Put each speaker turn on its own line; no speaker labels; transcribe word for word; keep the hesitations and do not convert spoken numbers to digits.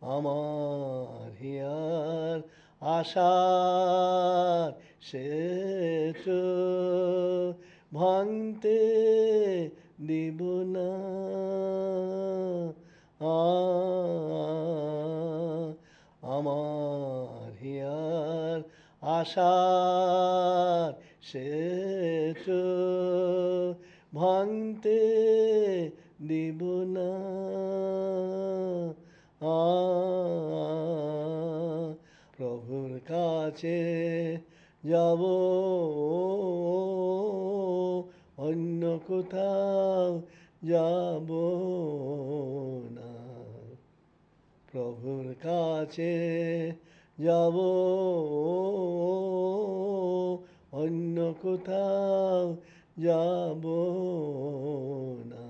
আমার হিয়ার আশার সেতু ভাঙতে দিব না। আ আমার হিয়ার আশার সেতু ভাঙতে দিব না। আ প্রভুর কাছে যাব, অন্য কোথাও যাব না। প্রভুর কাছে যাব, অন্য কোথাও যাব না।